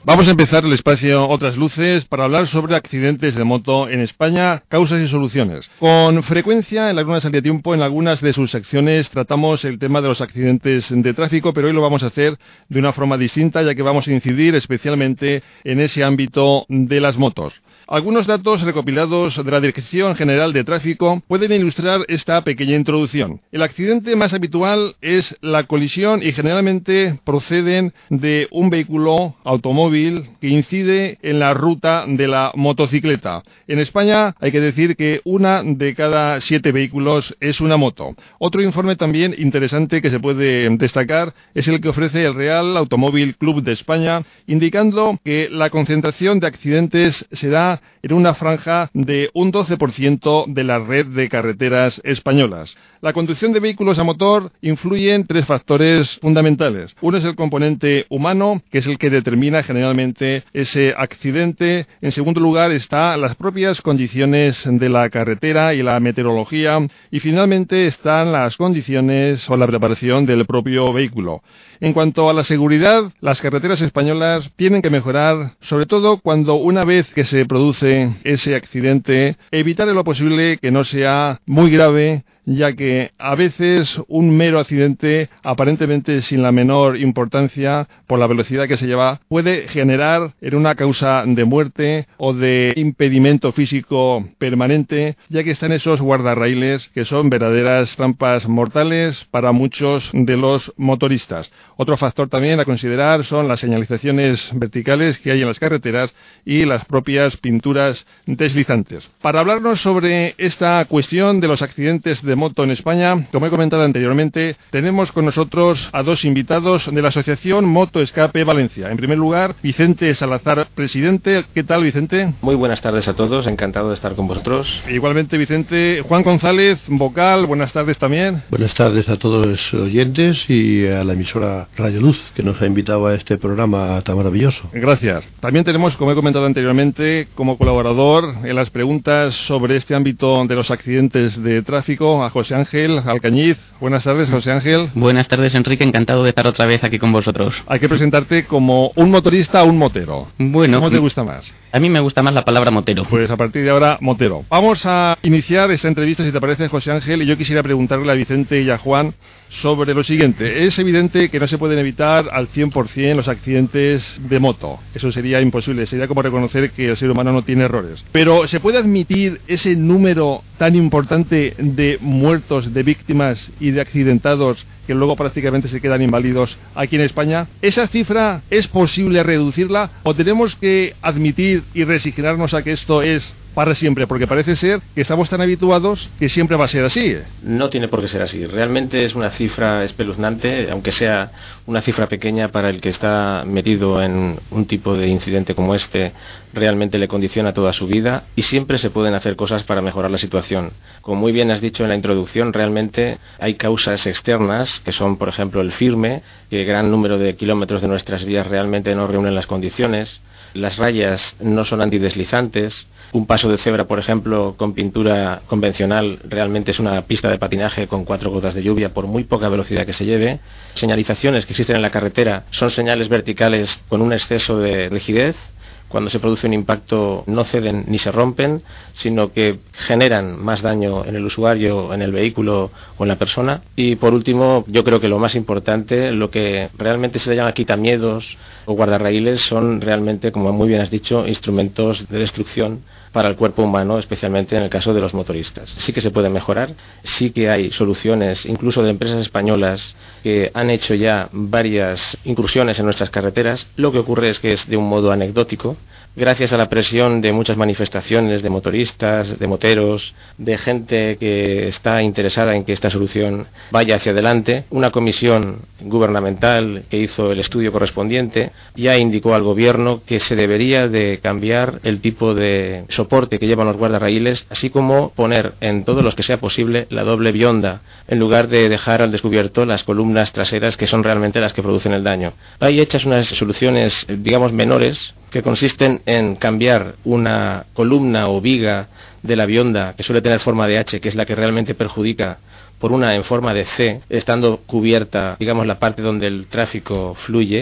Vamos a empezar el espacio Otras Luces para hablar sobre accidentes de moto en España, causas y soluciones. Con frecuencia, en Laguna Salida Tiempo, en algunas de sus secciones, tratamos el tema de los accidentes de tráfico, pero hoy lo vamos a hacer de una forma distinta, ya que vamos a incidir especialmente en ese ámbito de las motos. Algunos datos recopilados de la Dirección General de Tráfico pueden ilustrar esta pequeña introducción. El accidente más habitual es la colisión y generalmente proceden de un vehículo automóvil que incide en la ruta de la motocicleta. En España hay que decir que 1 de cada 7 vehículos es una moto. Otro informe también interesante que se puede destacar es el que ofrece el Real Automóvil Club de España, indicando que la concentración de accidentes se da en una franja de un 12% de la red de carreteras españolas. La conducción de vehículos a motor influye en 3 factores fundamentales. Uno es el componente humano, que es el que determina generalmente ese accidente. En segundo lugar están las propias condiciones de la carretera y la meteorología. Y finalmente están las condiciones o la preparación del propio vehículo. En cuanto a la seguridad, las carreteras españolas tienen que mejorar, sobre todo cuando una vez que se produce ese accidente, evitar en lo posible que no sea muy grave, ya que a veces un mero accidente, aparentemente sin la menor importancia, por la velocidad que se lleva, puede generar en una causa de muerte o de impedimento físico permanente, ya que están esos guardarraíles que son verdaderas trampas mortales para muchos de los motoristas. Otro factor también a considerar son las señalizaciones verticales que hay en las carreteras y las propias pinturas deslizantes. Para hablarnos sobre esta cuestión de los accidentes de moto en España, como he comentado anteriormente, tenemos con nosotros a 2 invitados de la Asociación Moto Escape Valencia. En primer lugar, Vicente Salazar, presidente. ¿Qué tal, Vicente? Muy buenas tardes a todos, encantado de estar con vosotros. Igualmente, Vicente. Juan González, vocal, buenas tardes también. Buenas tardes a todos los oyentes y a la emisora Radio Luz, que nos ha invitado a este programa tan maravilloso. Gracias. También tenemos, como he comentado anteriormente, como colaborador en las preguntas sobre este ámbito de los accidentes de tráfico, a José Ángel Alcañiz. Buenas tardes, José Ángel. Buenas tardes, Enrique, encantado de estar otra vez aquí con vosotros. Hay que presentarte como un motorista o un motero. Bueno, ¿cómo te gusta más? A mí me gusta más la palabra motero. Pues a partir de ahora, motero. Vamos a iniciar esta entrevista, si te parece, José Ángel, y yo quisiera preguntarle a Vicente y a Juan sobre lo siguiente. Es evidente que no se pueden evitar al 100% los accidentes de moto. Eso sería imposible. Sería como reconocer que el ser humano no tiene errores. Pero ¿se puede admitir ese número tan importante de muertos, de víctimas y de accidentados que luego prácticamente se quedan inválidos aquí en España? ¿Esa cifra es posible reducirla o tenemos que admitir y resignarnos a que esto es para siempre? Porque parece ser que estamos tan habituados que siempre va a ser así. No tiene por qué ser así. Realmente es una cifra espeluznante, aunque sea una cifra pequeña para el que está metido en un tipo de incidente como este. Realmente le condiciona toda su vida y siempre se pueden hacer cosas para mejorar la situación. Como muy bien has dicho en la introducción, realmente hay causas externas que son, por ejemplo, el firme, que gran número de kilómetros de nuestras vías realmente no reúnen las condiciones. Las rayas no son antideslizantes. Un paso de cebra, por ejemplo, con pintura convencional, realmente es una pista de patinaje con 4 gotas de lluvia por muy poca velocidad que se lleve. Señalizaciones que existen en la carretera son señales verticales con un exceso de rigidez. Cuando se produce un impacto no ceden ni se rompen, sino que generan más daño en el usuario, en el vehículo o en la persona. Y por último, yo creo que lo más importante, lo que realmente se le llama quitamiedos o guardarraíles, son realmente, como muy bien has dicho, instrumentos de destrucción para el cuerpo humano, especialmente en el caso de los motoristas. Sí que se puede mejorar, sí que hay soluciones, incluso de empresas españolas que han hecho ya varias incursiones en nuestras carreteras. Lo que ocurre es que es de un modo anecdótico. Gracias a la presión de muchas manifestaciones de motoristas, de moteros, de gente que está interesada en que esta solución vaya hacia adelante, una comisión gubernamental que hizo el estudio correspondiente ya indicó al gobierno que se debería de cambiar el tipo de soporte que llevan los guardarraíles, así como poner en todos los que sea posible la doble bionda, en lugar de dejar al descubierto las columnas traseras que son realmente las que producen el daño. Hay hechas unas soluciones, digamos, menores, que consisten en cambiar una columna o viga de la bionda, que suele tener forma de H, que es la que realmente perjudica, por una en forma de C, estando cubierta, digamos, la parte donde el tráfico fluye,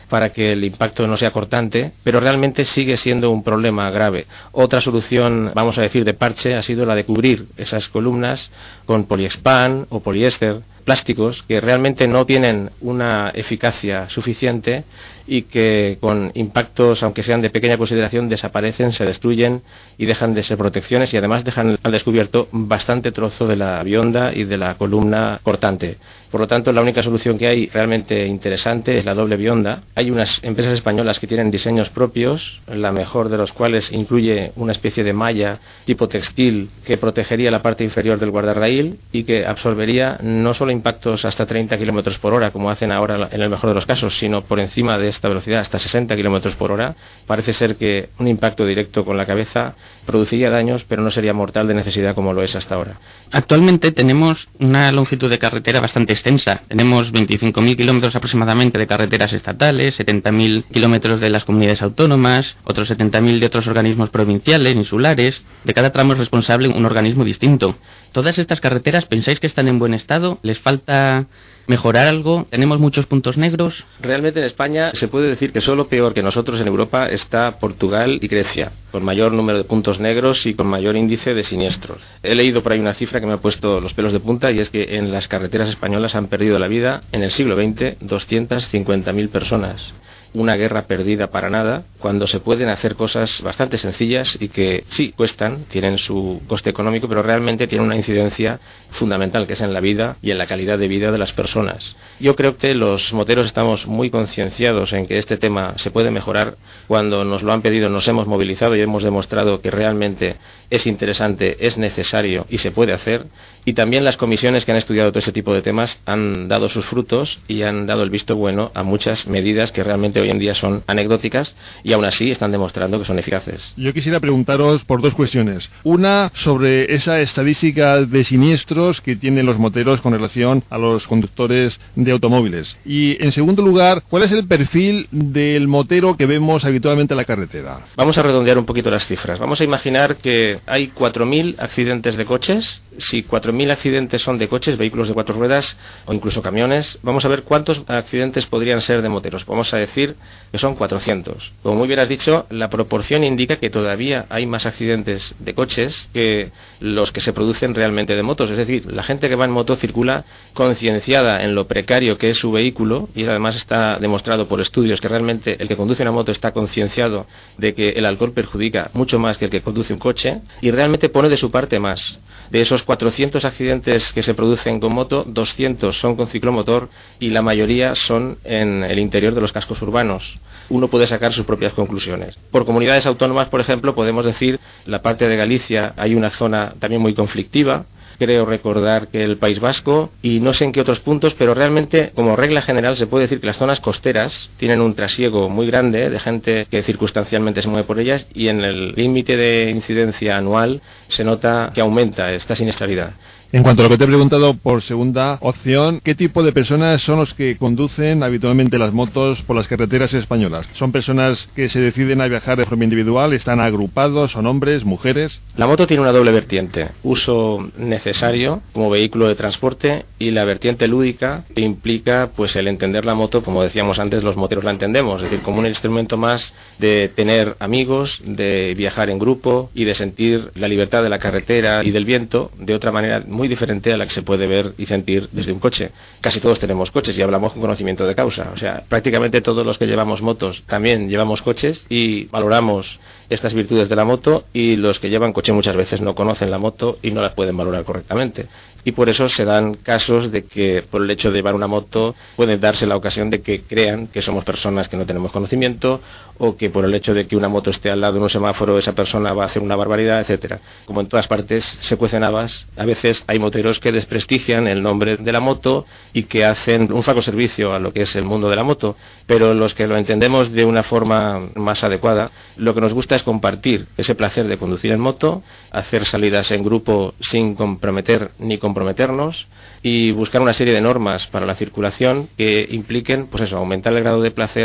para que el impacto no sea cortante, pero realmente sigue siendo un problema grave. Otra solución, vamos a decir, de parche ha sido la de cubrir esas columnas con poliespan o poliéster, plásticos que realmente no tienen una eficacia suficiente y que con impactos, aunque sean de pequeña consideración, desaparecen, se destruyen y dejan de ser protecciones y además dejan al descubierto bastante trozo de la bionda y de la columna cortante. Por lo tanto, la única solución que hay realmente interesante es la doble bionda. Hay unas empresas españolas que tienen diseños propios, la mejor de los cuales incluye una especie de malla tipo textil que protegería la parte inferior del guardarraíl y que absorbería no solo impactos hasta 30 km por hora, como hacen ahora en el mejor de los casos, sino por encima de esta velocidad, hasta 60 km por hora. Parece ser que un impacto directo con la cabeza produciría daños, pero no sería mortal de necesidad como lo es hasta ahora. Actualmente tenemos una longitud de carretera bastante extensa. Tenemos 25.000 kilómetros aproximadamente de carreteras estatales, 70.000 kilómetros de las comunidades autónomas, otros 70.000 de otros organismos provinciales, insulares. De cada tramo es responsable un organismo distinto. ¿Todas estas carreteras pensáis que están en buen estado? ¿Les falta mejorar algo? ¿Tenemos muchos puntos negros? Realmente en España se puede decir que solo peor que nosotros en Europa está Portugal y Grecia, con mayor número de puntos negros y con mayor índice de siniestros. He leído por ahí una cifra que me ha puesto los pelos de punta y es que en las carreteras españolas han perdido la vida en el siglo XX 250.000 personas. Una guerra perdida para nada, cuando se pueden hacer cosas bastante sencillas y que sí cuestan, tienen su coste económico, pero realmente tienen una incidencia fundamental, que es en la vida y en la calidad de vida de las personas. Yo creo que los moteros estamos muy concienciados en que este tema se puede mejorar. Cuando nos lo han pedido nos hemos movilizado y hemos demostrado que realmente es interesante, es necesario y se puede hacer. Y también las comisiones que han estudiado todo ese tipo de temas han dado sus frutos y han dado el visto bueno a muchas medidas que realmente hoy en día son anecdóticas y aún así están demostrando que son eficaces. Yo quisiera preguntaros por dos cuestiones. Una, sobre esa estadística de siniestros que tienen los moteros con relación a los conductores de automóviles. Y, en segundo lugar, ¿cuál es el perfil del motero que vemos habitualmente en la carretera? Vamos a redondear un poquito las cifras. Vamos a imaginar que hay 4.000 accidentes de coches. Si 4.000 accidentes son de coches, vehículos de 4 ruedas o incluso camiones, vamos a ver cuántos accidentes podrían ser de moteros. Vamos a decir que son 400. Como muy bien has dicho, la proporción indica que todavía hay más accidentes de coches que los que se producen realmente de motos. Es decir, la gente que va en moto circula concienciada en lo precario que es su vehículo y además está demostrado por estudios que realmente el que conduce una moto está concienciado de que el alcohol perjudica mucho más que el que conduce un coche y realmente pone de su parte más. De esos 400 accidentes que se producen con moto, 200 son con ciclomotor y la mayoría son en el interior de los cascos urbanos. Uno puede sacar sus propias conclusiones. Por comunidades autónomas, por ejemplo, podemos decir, la parte de Galicia hay una zona también muy conflictiva. Creo recordar que el País Vasco y no sé en qué otros puntos, pero realmente como regla general se puede decir que las zonas costeras tienen un trasiego muy grande de gente que circunstancialmente se mueve por ellas y en el límite de incidencia anual se nota que aumenta esta siniestralidad. En cuanto a lo que te he preguntado por segunda opción, ¿qué tipo de personas son los que conducen habitualmente las motos por las carreteras españolas? ¿Son personas que se deciden a viajar de forma individual? ¿Están agrupados? ¿Son hombres? ¿Mujeres? La moto tiene una doble vertiente. Uso necesario como vehículo de transporte y la vertiente lúdica que implica pues el entender la moto, como decíamos antes, los moteros la entendemos, es decir, como un instrumento más de tener amigos, de viajar en grupo y de sentir la libertad de la carretera y del viento de otra manera muy diferente a la que se puede ver y sentir desde un coche. Casi todos tenemos coches y hablamos con conocimiento de causa. O sea, prácticamente todos los que llevamos motos también llevamos coches y valoramos estas virtudes de la moto y los que llevan coche muchas veces no conocen la moto y no la pueden valorar correctamente. Y por eso se dan casos de que por el hecho de llevar una moto puede darse la ocasión de que crean que somos personas que no tenemos conocimiento o que por el hecho de que una moto esté al lado de un semáforo esa persona va a hacer una barbaridad, etcétera. Como en todas partes se cuecen habas, a veces hay moteros que desprestigian el nombre de la moto y que hacen un flaco servicio a lo que es el mundo de la moto, pero los que lo entendemos de una forma más adecuada, lo que nos gusta es compartir ese placer de conducir en moto, hacer salidas en grupo sin comprometer ni comprometernos y buscar una serie de normas para la circulación que impliquen, pues eso, aumentar el grado de placer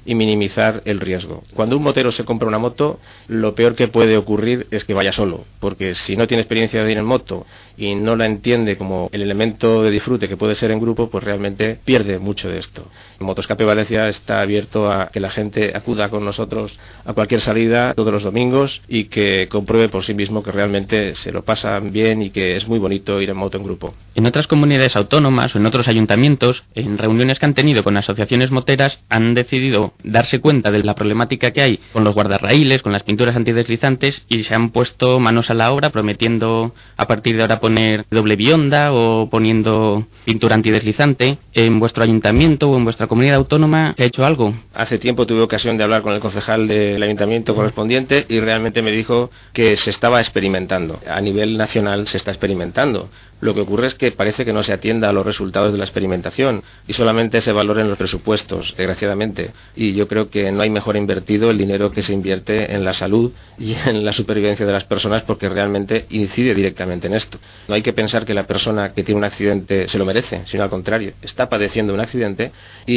y minimizar el riesgo. Cuando un motero se compra una moto, lo peor que puede ocurrir es que vaya solo, porque si no tiene experiencia de ir en moto y no la entiende como el elemento de disfrute que puede ser en grupo, pues realmente pierde mucho de esto. Motoscape Valencia está abierto a que la gente acuda con nosotros a cualquier salida todos los domingos y que compruebe por sí mismo que realmente se lo pasan bien y que es muy bonito ir en moto en grupo. En otras comunidades autónomas o en otros ayuntamientos, en reuniones que han tenido con asociaciones moteras, han decidido darse cuenta de la problemática que hay con los guardarraíles, con las pinturas antideslizantes, y se han puesto manos a la obra prometiendo a partir de ahora poner doble bionda o poniendo pintura antideslizante. ¿En vuestro ayuntamiento o en vuestra comunidad autónoma se ha hecho algo? Hace tiempo tuve ocasión de hablar con el concejal del ayuntamiento correspondiente y realmente me dijo que se estaba experimentando. A nivel nacional se está experimentando. Lo que ocurre es que parece que no se atienda a los resultados de la experimentación y solamente se valoren los presupuestos, desgraciadamente. Y yo creo que no hay mejor invertido el dinero que se invierte en la salud y en la supervivencia de las personas, porque realmente incide directamente en esto. No hay que pensar que la persona que tiene un accidente se lo merece, sino al contrario, está padeciendo un accidente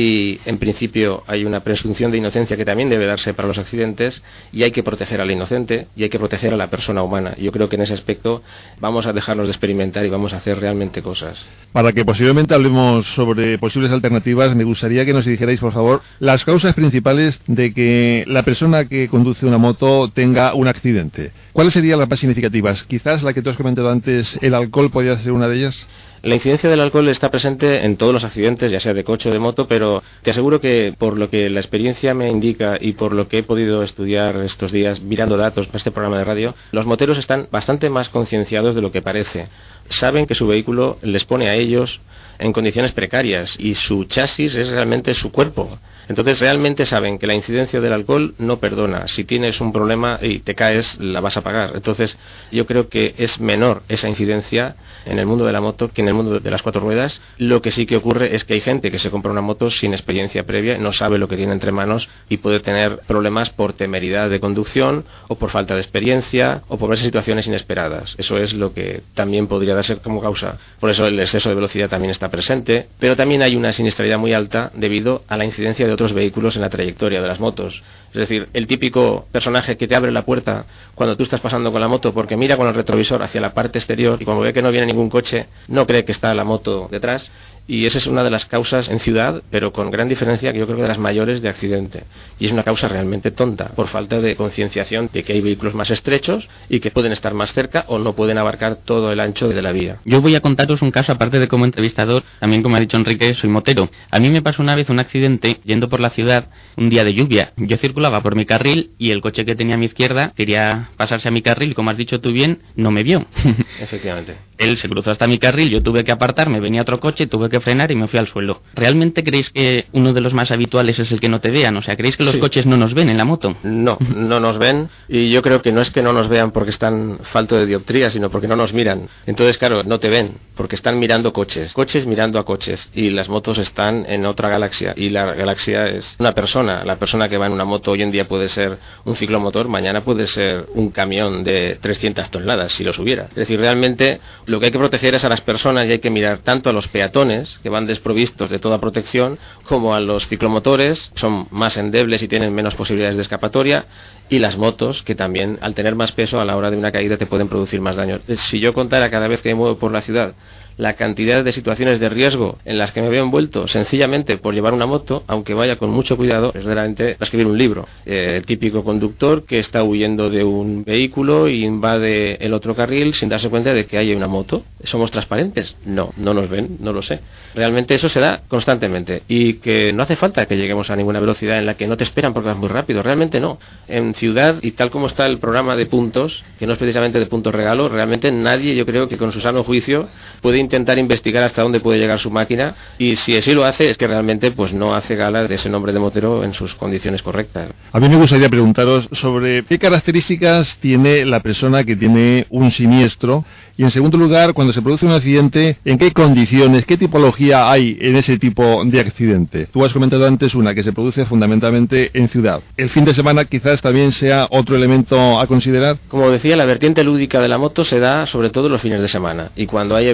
y en principio hay una presunción de inocencia que también debe darse para los accidentes, y hay que proteger al inocente y hay que proteger a la persona humana. Yo creo que en ese aspecto vamos a dejarnos de experimentar y vamos a hacer realmente cosas. Para que posiblemente hablemos sobre posibles alternativas, me gustaría que nos dijerais, por favor, las causas principales de que la persona que conduce una moto tenga un accidente. ¿Cuáles serían las más significativas? Quizás la que tú has comentado antes, el alcohol podría ser una de ellas. La incidencia del alcohol está presente en todos los accidentes, ya sea de coche o de moto, pero te aseguro que por lo que la experiencia me indica y por lo que he podido estudiar estos días mirando datos para este programa de radio, los moteros están bastante más concienciados de lo que parece. Saben que su vehículo les pone a ellos en condiciones precarias y su chasis es realmente su cuerpo. Entonces realmente saben que la incidencia del alcohol no perdona. Si tienes un problema y te caes, la vas a pagar. Entonces yo creo que es menor esa incidencia en el mundo de la moto que en el mundo de las cuatro ruedas. Lo que sí que ocurre es que hay gente que se compra una moto sin experiencia previa, no sabe lo que tiene entre manos y puede tener problemas por temeridad de conducción o por falta de experiencia o por verse situaciones inesperadas. Eso es lo que también podría darse como causa. Por eso el exceso de velocidad también está presente, pero también hay una siniestralidad muy alta debido a la incidencia de otros vehículos en la trayectoria de las motos. Es decir, el típico personaje que te abre la puerta cuando tú estás pasando con la moto porque mira con el retrovisor hacia la parte exterior y cuando ve que no viene ningún coche, no cree que está la moto detrás. Y esa es una de las causas en ciudad, pero con gran diferencia, que yo creo que de las mayores de accidente. Y es una causa realmente tonta, por falta de concienciación de que hay vehículos más estrechos y que pueden estar más cerca o no pueden abarcar todo el ancho de la vía. Yo voy a contaros un caso, aparte de como entrevistador, también como ha dicho Enrique, soy motero. A mí me pasó una vez un accidente yendo por la ciudad un día de lluvia. Yo circulaba por mi carril y el coche que tenía a mi izquierda quería pasarse a mi carril, como has dicho tú bien, no me vio. Efectivamente. Él se cruzó hasta mi carril, yo tuve que apartarme, venía otro coche, tuve que frenar y me fui al suelo. ¿Realmente creéis que uno de los más habituales es el que no te vean? O sea, ¿creéis que los coches no nos ven en la moto? No, no nos ven, y yo creo que no es que no nos vean porque están falto de dioptría, sino porque no nos miran. Entonces, claro, no te ven, porque están mirando coches mirando a coches, y las motos están en otra galaxia, y la galaxia es una persona. La persona que va en una moto hoy en día puede ser un ciclomotor, mañana puede ser un camión de 300 toneladas, si los hubiera. Es decir, realmente lo que hay que proteger es a las personas, y hay que mirar tanto a los peatones, que van desprovistos de toda protección, como a los ciclomotores, que son más endebles y tienen menos posibilidades de escapatoria, y las motos, que también al tener más peso a la hora de una caída te pueden producir más daño. Si yo contara cada vez que me muevo por la ciudad la cantidad de situaciones de riesgo en las que me veo envuelto sencillamente por llevar una moto, aunque vaya con mucho cuidado, es verdaderamente para escribir un libro. El típico conductor que está huyendo de un vehículo y invade el otro carril sin darse cuenta de que hay una moto. ¿Somos transparentes? No, no nos ven, no lo sé. Realmente eso se da constantemente, y que no hace falta que lleguemos a ninguna velocidad en la que no te esperan porque vas muy rápido. Realmente no. En ciudad, y tal como está el programa de puntos, que no es precisamente de puntos regalo, realmente nadie, yo creo que con su sano juicio puede intentar investigar hasta dónde puede llegar su máquina, y si así lo hace es que realmente pues no hace gala de ese nombre de motero en sus condiciones correctas. A mí me gustaría preguntaros sobre qué características tiene la persona que tiene un siniestro, y en segundo lugar, cuando se produce un accidente, ¿en qué condiciones, qué tipología hay en ese tipo de accidente? Tú has comentado antes una que se produce fundamentalmente en ciudad. ¿El fin de semana quizás también sea otro elemento a considerar? Como decía, la vertiente lúdica de la moto se da sobre todo los fines de semana, y cuando hay eventos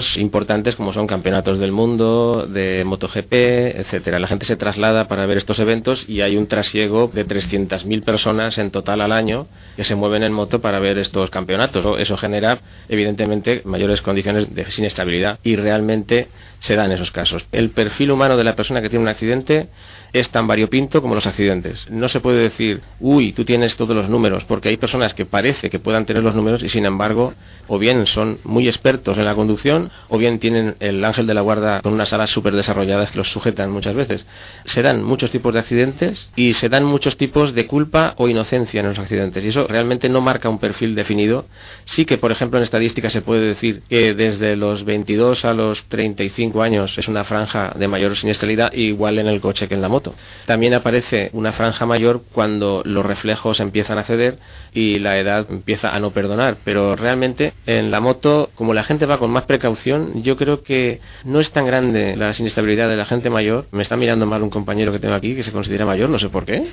eventos importantes como son campeonatos del mundo, de MotoGP, etcétera. La gente se traslada para ver estos eventos y hay un trasiego de 300.000 personas en total al año que se mueven en moto para ver estos campeonatos. Eso genera, evidentemente, mayores condiciones de inestabilidad y realmente se dan esos casos. El perfil humano de la persona que tiene un accidente es tan variopinto como los accidentes. No se puede decir, uy, tú tienes todos los números, porque hay personas que parece que puedan tener los números y sin embargo, o bien son muy expertos en la conducción, o bien tienen el ángel de la guarda con unas alas súper desarrolladas que los sujetan muchas veces. Se dan muchos tipos de accidentes y se dan muchos tipos de culpa o inocencia en los accidentes y eso realmente no marca un perfil definido. Sí que, por ejemplo, en estadística se puede decir que desde los 22 a los 35 años es una franja de mayor siniestralidad, igual en el coche que en la moto. También aparece una franja mayor cuando los reflejos empiezan a ceder y la edad empieza a no perdonar, pero realmente en la moto, como la gente va con más precaución, yo creo que no es tan grande la siniestrabilidad de la gente mayor. Me está mirando mal un compañero que tengo aquí que se considera mayor, no sé por qué.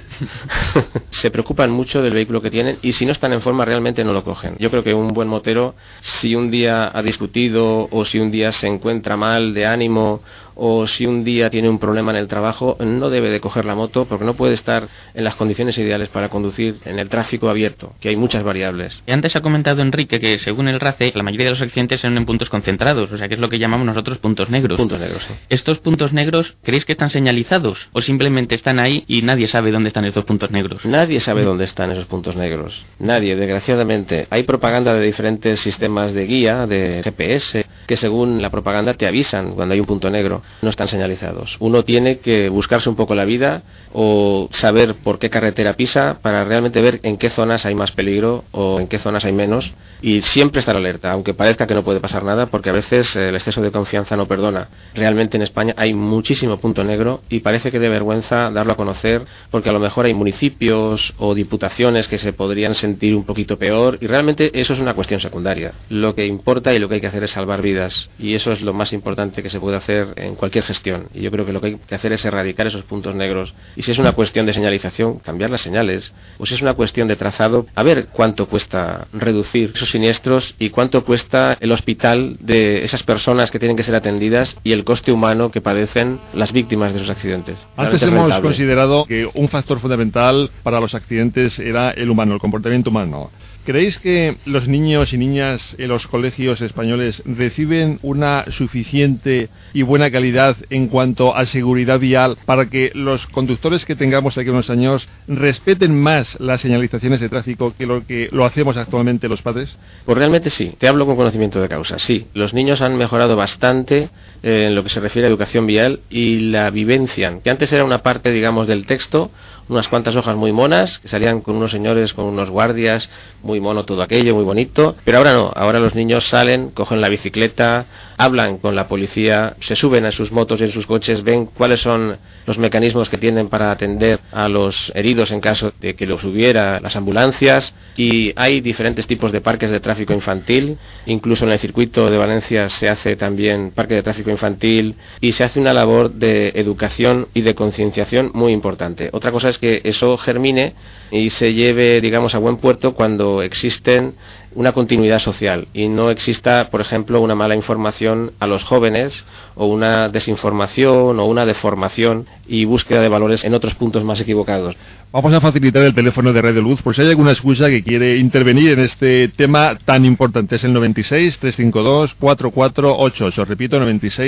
Se preocupan mucho del vehículo que tienen y si no están en forma realmente no lo cogen. Yo creo que un buen motero, si un día ha discutido o si un día se encuentra mal de ánimo o si un día tiene un problema en el trabajo, no debe de coger la moto porque no puede estar en las condiciones ideales para conducir en el tráfico abierto, que hay muchas variables. Y antes ha comentado Enrique que según el RACE la mayoría de los accidentes son en puntos concentrados, o sea que es lo que llamamos nosotros puntos negros. Puntos negros, sí. ¿Estos puntos negros creéis que están señalizados o simplemente están ahí y nadie sabe dónde están estos puntos negros? Nadie sabe dónde están esos puntos negros. Nadie, desgraciadamente. Hay propaganda de diferentes sistemas de guía, de GPS, que según la propaganda te avisan cuando hay un punto negro. No están señalizados. Uno tiene que buscarse un poco la vida o saber por qué carretera pisa para realmente ver en qué zonas hay más peligro o en qué zonas hay menos y siempre estar alerta, aunque parezca que no puede pasar nada, porque a veces el exceso de confianza no perdona. Realmente en España hay muchísimo punto negro y parece que de vergüenza darlo a conocer porque a lo mejor hay municipios o diputaciones que se podrían sentir un poquito peor y realmente eso es una cuestión secundaria. Lo que importa y lo que hay que hacer es salvar vidas y eso es lo más importante que se puede hacer en cualquier gestión y yo creo que lo que hay que hacer es erradicar esos puntos negros y si es una cuestión de señalización, cambiar las señales o si es una cuestión de trazado, a ver cuánto cuesta reducir esos siniestros y cuánto cuesta el hospital de esas personas que tienen que ser atendidas y el coste humano que padecen las víctimas de esos accidentes. Antes hemos considerado que un factor fundamental para los accidentes era el humano, el comportamiento humano. ¿Creéis que los niños y niñas en los colegios españoles reciben una suficiente y buena calidad en cuanto a seguridad vial para que los conductores que tengamos aquí unos años respeten más las señalizaciones de tráfico que lo hacemos actualmente los padres? Pues realmente sí, te hablo con conocimiento de causa, sí. Los niños han mejorado bastante en lo que se refiere a educación vial y la vivencian, que antes era una parte, digamos, del texto, unas cuantas hojas muy monas, que salían con unos señores, con unos guardias, muy mono todo aquello, muy bonito, pero ahora no, ahora los niños salen, cogen la bicicleta, hablan con la policía, se suben a sus motos y en sus coches, ven cuáles son los mecanismos que tienen para atender a los heridos en caso de que los hubiera, las ambulancias, y hay diferentes tipos de parques de tráfico infantil, incluso en el circuito de Valencia se hace también parque de tráfico infantil y se hace una labor de educación y de concienciación muy importante. Otra cosa es que eso germine y se lleve, digamos, a buen puerto cuando existen una continuidad social y no exista, por ejemplo, una mala información a los jóvenes o una desinformación o una deformación y búsqueda de valores en otros puntos más equivocados. Vamos a facilitar el teléfono de Radio Luz por si hay alguna excusa que quiere intervenir en este tema tan importante. Es el 96-352-4488. Repito,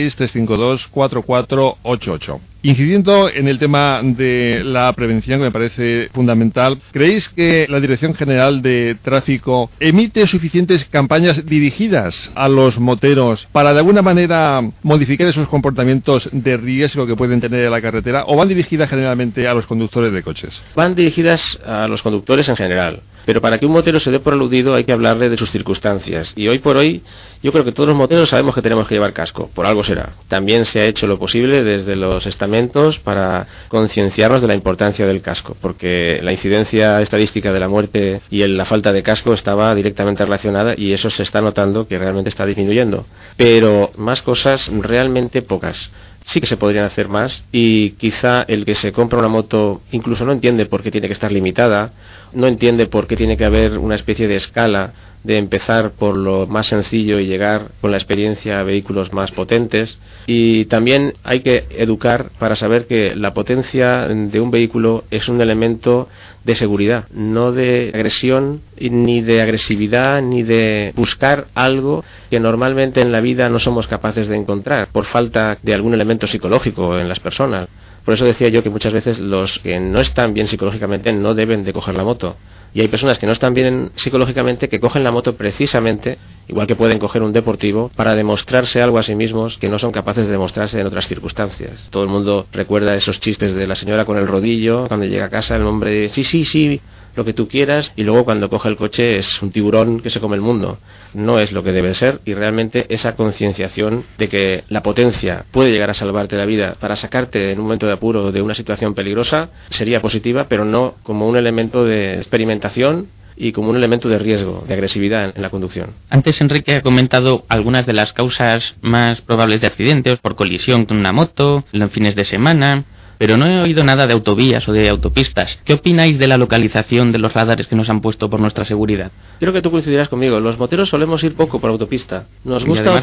96-352-4488. Incidiendo en el tema de la prevención, que me parece fundamental, ¿creéis que la Dirección General de Tráfico emite suficientes campañas dirigidas a los moteros para de alguna manera modificar esos comportamientos de riesgo que pueden tener en la carretera, o van dirigidas generalmente a los conductores de coches? Van dirigidas a los conductores en general, pero para que un motero se dé por aludido hay que hablarle de sus circunstancias y hoy por hoy yo creo que todos los moteros sabemos que tenemos que llevar casco, por algo será. También se ha hecho lo posible desde los estamentos para concienciarnos de la importancia del casco, porque la incidencia estadística de la muerte y la falta de casco estaba directamente relacionada y eso se está notando que realmente está disminuyendo. Pero más cosas, realmente pocas. Sí que se podrían hacer más y quizá el que se compra una moto incluso no entiende por qué tiene que estar limitada, no entiende por qué tiene que haber una especie de escala de empezar por lo más sencillo y llegar con la experiencia a vehículos más potentes. Y también hay que educar para saber que la potencia de un vehículo es un elemento de seguridad, no de agresión, ni de agresividad, ni de buscar algo que normalmente en la vida no somos capaces de encontrar por falta de algún elemento psicológico en las personas. Por eso decía yo que muchas veces los que no están bien psicológicamente no deben de coger la moto. Y hay personas que no están bien psicológicamente que cogen la moto precisamente, igual que pueden coger un deportivo, para demostrarse algo a sí mismos que no son capaces de demostrarse en otras circunstancias. Todo el mundo recuerda esos chistes de la señora con el rodillo, cuando llega a casa el hombre, sí, lo que tú quieras, y luego cuando coge el coche es un tiburón que se come el mundo. No es lo que debe ser, y realmente esa concienciación de que la potencia puede llegar a salvarte la vida para sacarte en un momento de apuro de una situación peligrosa sería positiva, pero no como un elemento de experimentación y como un elemento de riesgo, de agresividad en la conducción. Antes Enrique ha comentado algunas de las causas más probables de accidentes por colisión con una moto, en fines de semana, pero no he oído nada de autovías o de autopistas. ¿Qué opináis de la localización de los radares que nos han puesto por nuestra seguridad? Creo que tú coincidirás conmigo. Los moteros solemos ir poco por autopista. Nos gusta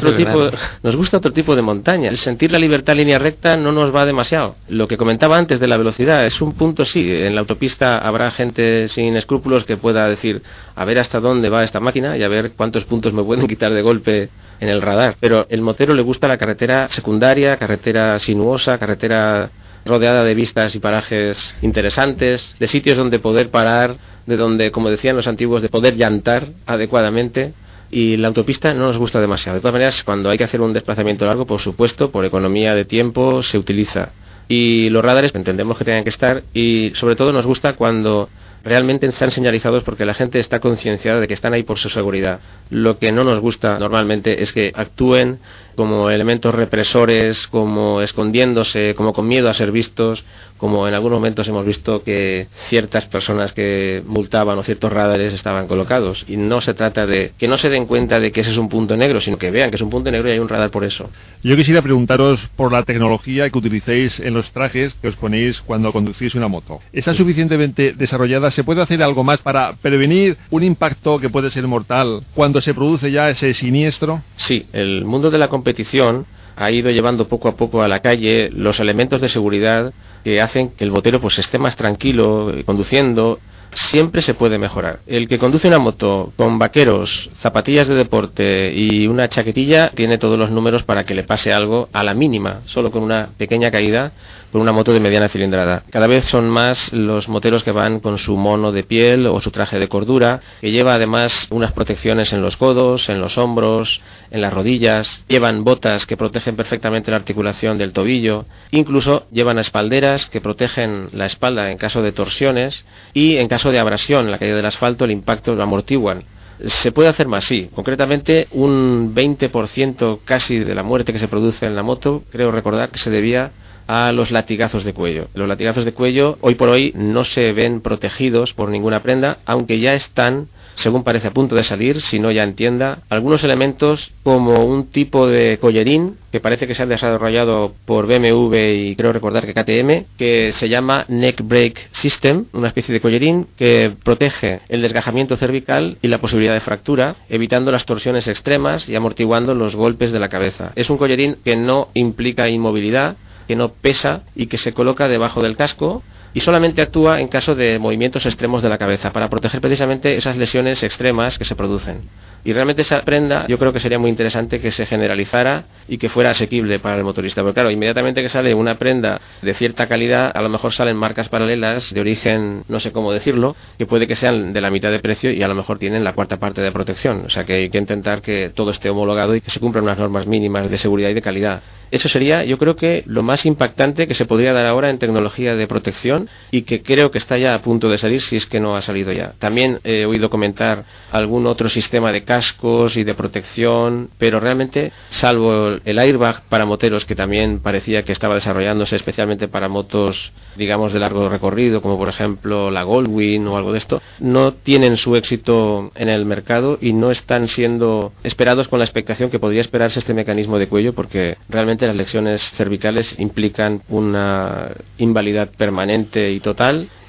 otro tipo de montaña. El sentir la libertad en línea recta no nos va demasiado. Lo que comentaba antes de la velocidad es un punto, sí. En la autopista habrá gente sin escrúpulos que pueda decir a ver hasta dónde va esta máquina y a ver cuántos puntos me pueden quitar de golpe en el radar. Pero el motero le gusta la carretera secundaria, carretera sinuosa, carretera rodeada de vistas y parajes interesantes, de sitios donde poder parar, de donde, como decían los antiguos, de poder llantar adecuadamente. Y la autopista no nos gusta demasiado. De todas maneras, cuando hay que hacer un desplazamiento largo, por supuesto, por economía de tiempo, se utiliza. Y los radares entendemos que tengan que estar, y sobre todo nos gusta cuando realmente están señalizados porque la gente está concienciada de que están ahí por su seguridad. Lo que no nos gusta normalmente es que actúen como elementos represores, como escondiéndose, como con miedo a ser vistos, como en algunos momentos hemos visto que ciertas personas que multaban o ciertos radares estaban colocados. Y no se trata de que no se den cuenta de que ese es un punto negro, sino que vean que es un punto negro y hay un radar por eso. Yo quisiera preguntaros por la tecnología que utilicéis en los trajes que os ponéis cuando conducís una moto. ¿Está suficientemente desarrollada? ¿Se puede hacer algo más para prevenir un impacto que puede ser mortal cuando se produce ya ese siniestro? Sí, el mundo de la competición ha ido llevando poco a poco a la calle los elementos de seguridad que hacen que el motero pues esté más tranquilo conduciendo. Siempre se puede mejorar. El que conduce una moto con vaqueros, zapatillas de deporte y una chaquetilla tiene todos los números para que le pase algo a la mínima, solo con una pequeña caída, con una moto de mediana cilindrada. Cada vez son más los moteros que van con su mono de piel o su traje de cordura, que lleva además unas protecciones en los codos, en los hombros, en las rodillas, llevan botas que protegen perfectamente la articulación del tobillo, incluso llevan espalderas que protegen la espalda en caso de torsiones y en caso de abrasión, la caída del asfalto, el impacto lo amortiguan. Se puede hacer más, sí. Concretamente, un 20% casi de la muerte que se produce en la moto, creo recordar que se debía a los latigazos de cuello. Los latigazos de cuello hoy por hoy no se ven protegidos por ninguna prenda, aunque ya están, según parece, a punto de salir, si no ya en tienda, algunos elementos como un tipo de collerín que parece que se ha desarrollado por BMW y creo recordar que KTM, que se llama Neck Brake System, una especie de collerín que protege el desgajamiento cervical y la posibilidad de fractura, evitando las torsiones extremas y amortiguando los golpes de la cabeza. Es un collerín que no implica inmovilidad, que no pesa y que se coloca debajo del casco y solamente actúa en caso de movimientos extremos de la cabeza para proteger precisamente esas lesiones extremas que se producen. Y realmente esa prenda yo creo que sería muy interesante que se generalizara y que fuera asequible para el motorista. Porque claro, inmediatamente que sale una prenda de cierta calidad, a lo mejor salen marcas paralelas de origen, no sé cómo decirlo, que puede que sean de la mitad de precio y a lo mejor tienen la cuarta parte de protección. O sea que hay que intentar que todo esté homologado y que se cumplan unas normas mínimas de seguridad y de calidad. Eso sería, yo creo que lo más impactante que se podría dar ahora en tecnología de protección y que creo que está ya a punto de salir si es que no ha salido ya. También he oído comentar algún otro sistema de cascos y de protección, pero realmente, salvo el airbag para moteros que también parecía que estaba desarrollándose especialmente para motos, digamos, de largo recorrido, como por ejemplo la Goldwing o algo de esto, no tienen su éxito en el mercado y no están siendo esperados con la expectación que podría esperarse este mecanismo de cuello, porque realmente las lesiones cervicales implican una invalidad permanente y total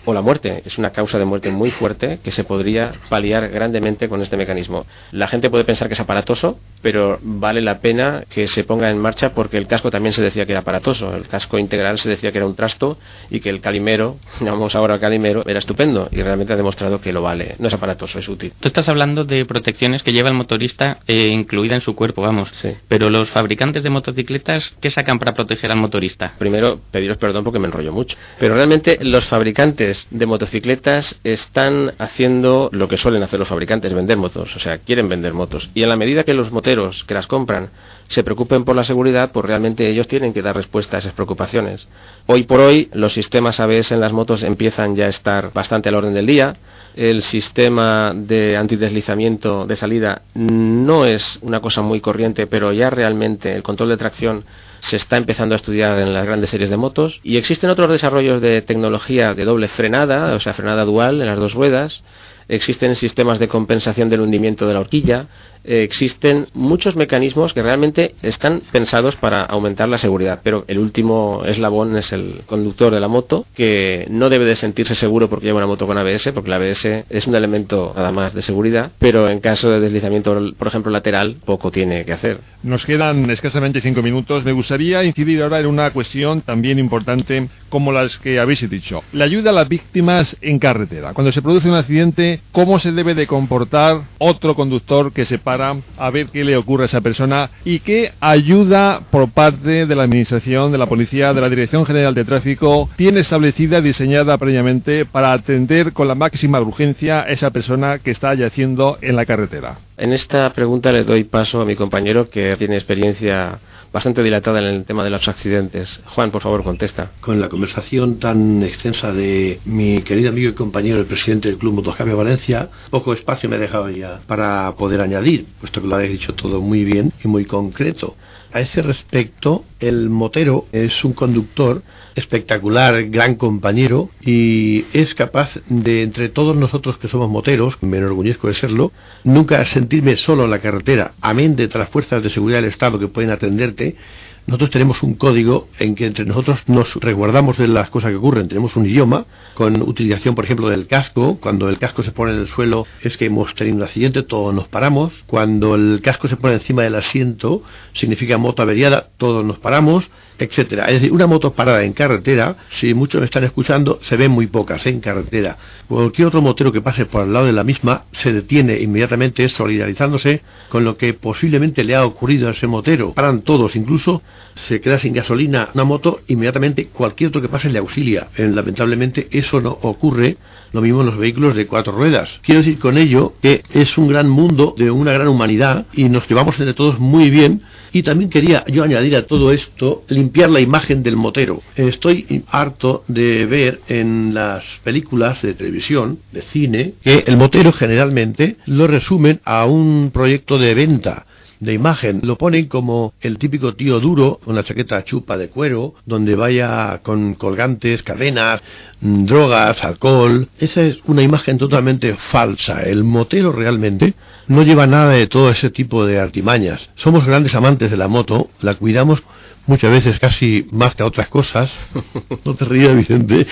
o la muerte. Es una causa de muerte muy fuerte que se podría paliar grandemente con este mecanismo. La gente puede pensar que es aparatoso, pero vale la pena que se ponga en marcha porque el casco también se decía que era aparatoso. El casco integral se decía que era un trasto y que el calimero, llamamos ahora al calimero, era estupendo y realmente ha demostrado que lo vale. No es aparatoso, es útil. Tú estás hablando de protecciones que lleva el motorista incluida en su cuerpo, vamos. Sí. Pero los fabricantes de motocicletas, ¿qué sacan para proteger al motorista? Primero, pediros perdón porque me enrollo mucho. Pero realmente los fabricantes de motocicletas están haciendo lo que suelen hacer los fabricantes, vender motos. O sea, quieren vender motos. Y en la medida que los moteros que las compran se preocupen por la seguridad, pues realmente ellos tienen que dar respuesta a esas preocupaciones. Hoy por hoy, los sistemas ABS en las motos empiezan ya a estar bastante al orden del día. El sistema de antideslizamiento de salida no es una cosa muy corriente, pero ya realmente el control de tracción se está empezando a estudiar en las grandes series de motos. Y existen otros desarrollos de tecnología de doble frenada, o sea, frenada dual en las dos ruedas. Existen sistemas de compensación del hundimiento de la horquilla. Existen muchos mecanismos que realmente están pensados para aumentar la seguridad, pero el último eslabón es el conductor de la moto, que no debe de sentirse seguro porque lleva una moto con ABS, porque el ABS es un elemento nada más de seguridad, pero en caso de deslizamiento, por ejemplo, lateral, poco tiene que hacer. Nos quedan escasamente 5 minutos. Me gustaría incidir ahora en una cuestión también importante como las que habéis dicho. La ayuda a las víctimas en carretera. Cuando se produce un accidente, ¿cómo se debe de comportar otro conductor que se para a ver qué le ocurre a esa persona y qué ayuda por parte de la Administración, de la Policía, de la Dirección General de Tráfico tiene establecida, diseñada previamente para atender con la máxima urgencia a esa persona que está yaciendo en la carretera? En esta pregunta le doy paso a mi compañero que tiene experiencia bastante dilatada en el tema de los accidentes. Juan, por favor, contesta. Con la conversación tan extensa de mi querido amigo y compañero, el presidente del Club Motoscapia Valencia, poco espacio me he dejado ya para poder añadir, puesto que lo habéis dicho todo muy bien y muy concreto. A ese respecto, el motero es un conductor espectacular, gran compañero, y es capaz de, entre todos nosotros que somos moteros, me enorgullezco de serlo, nunca sentirme solo en la carretera, amén de las fuerzas de seguridad del Estado que pueden atenderte. Nosotros tenemos un código en que entre nosotros nos resguardamos de las cosas que ocurren. Tenemos un idioma con utilización, por ejemplo, del casco. Cuando el casco se pone en el suelo es que hemos tenido un accidente, todos nos paramos. Cuando el casco se pone encima del asiento significa moto averiada, todos nos paramos, etcétera. Es decir, una moto parada en carretera, si muchos me están escuchando, se ven muy pocas en carretera. Cualquier otro motero que pase por al lado de la misma se detiene inmediatamente solidarizándose con lo que posiblemente le ha ocurrido a ese motero. Paran todos, incluso se queda sin gasolina una moto, inmediatamente cualquier otro que pase le auxilia. Lamentablemente eso no ocurre, lo mismo en los vehículos de 4 ruedas. Quiero decir con ello que es un gran mundo de una gran humanidad y nos llevamos entre todos muy bien. Y también quería yo añadir a todo esto, limpiar la imagen del motero. Estoy harto de ver en las películas de televisión, de cine, que el motero generalmente lo resumen a un proyecto de venta de imagen. Lo ponen como el típico tío duro, con la chaqueta chupa de cuero, donde vaya con colgantes, cadenas, drogas, alcohol. Esa es una imagen totalmente falsa. El motero realmente no lleva nada de todo ese tipo de artimañas. Somos grandes amantes de la moto, la cuidamos muchas veces casi más que a otras cosas. No te rías, Vicente.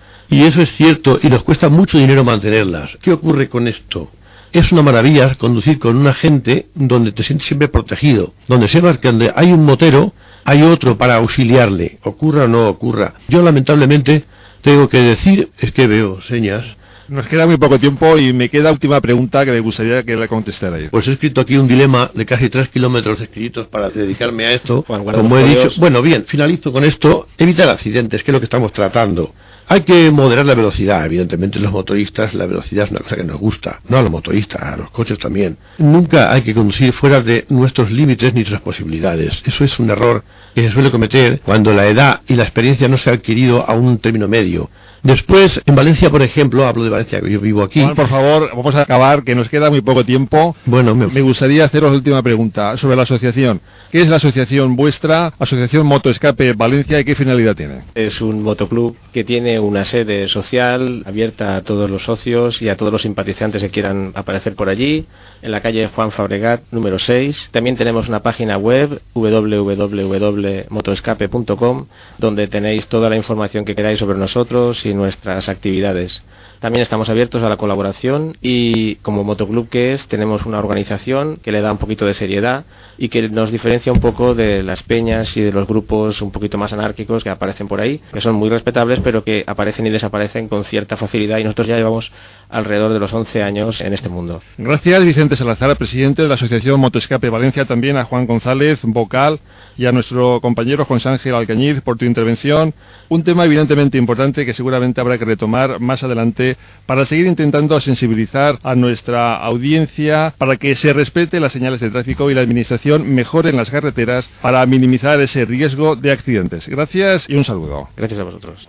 Y eso es cierto, y nos cuesta mucho dinero mantenerlas. ¿Qué ocurre con esto? Es una maravilla conducir con una gente donde te sientes siempre protegido, donde sepas que donde hay un motero, hay otro para auxiliarle, ocurra o no ocurra. Yo lamentablemente tengo que decir, es que veo señas. Nos queda muy poco tiempo y me queda última pregunta que me gustaría que le contestarais. Pues he escrito aquí un dilema de casi 3 kilómetros escritos para dedicarme a esto. Juan, como he dicho, bueno, bien, finalizo con esto. Evitar accidentes, que es lo que estamos tratando. Hay que moderar la velocidad, evidentemente los motoristas, la velocidad es una cosa que nos gusta, no a los motoristas, a los coches también. Nunca hay que conducir fuera de nuestros límites ni nuestras posibilidades. Eso es un error que se suele cometer cuando la edad y la experiencia no se ha adquirido a un término medio. Después, en Valencia, por ejemplo, hablo de Valencia, que yo vivo aquí. Juan, por favor, vamos a acabar, que nos queda muy poco tiempo. Bueno, me gustaría haceros la última pregunta sobre la asociación. ¿Qué es la asociación vuestra, Asociación Motoescape Valencia, y qué finalidad tiene? Es un motoclub que tiene tiene una sede social abierta a todos los socios y a todos los simpatizantes que quieran aparecer por allí, en la calle Juan Fabregat, número 6. También tenemos una página web, www.motoescape.com, donde tenéis toda la información que queráis sobre nosotros y nuestras actividades. También estamos abiertos a la colaboración y, como motoclub que es, tenemos una organización que le da un poquito de seriedad y que nos diferencia un poco de las peñas y de los grupos un poquito más anárquicos que aparecen por ahí, que son muy respetables pero que aparecen y desaparecen con cierta facilidad, y nosotros ya llevamos alrededor de los 11 años en este mundo. Gracias, Vicente Salazar, presidente de la Asociación Motoescape Valencia, también a Juan González, vocal, y a nuestro compañero José Ángel Alcañiz por tu intervención. Un tema evidentemente importante que seguramente habrá que retomar más adelante para seguir intentando sensibilizar a nuestra audiencia para que se respete las señales de tráfico y la administración mejore en las carreteras para minimizar ese riesgo de accidentes. Gracias y un saludo. Gracias a vosotros.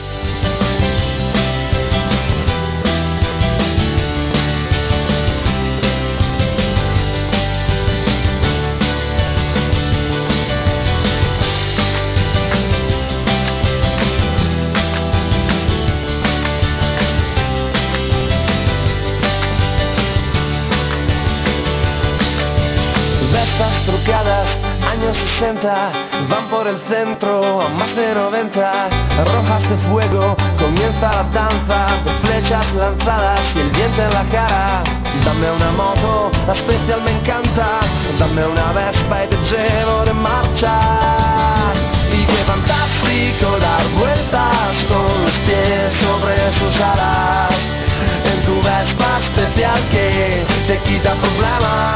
Trucadas, años 60, van por el centro a más de 90, rojas de fuego, comienza la danza de flechas lanzadas y el viento en la cara. Dame una moto, la especial me encanta, dame una Vespa y te llevo de marcha. Y qué fantástico dar vueltas con los pies sobre sus alas, en tu Vespa especial que te quita problemas.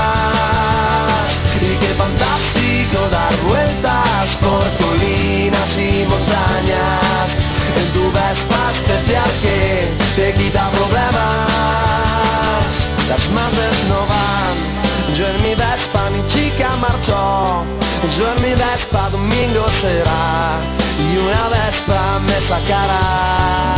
Y qué fantástico dar vueltas por colinas y montañas, en tu Vespa especial que te quita problemas. Las madres no van, yo en mi Vespa mi chica marchó, yo en mi Vespa domingo será, y una Vespa me sacará.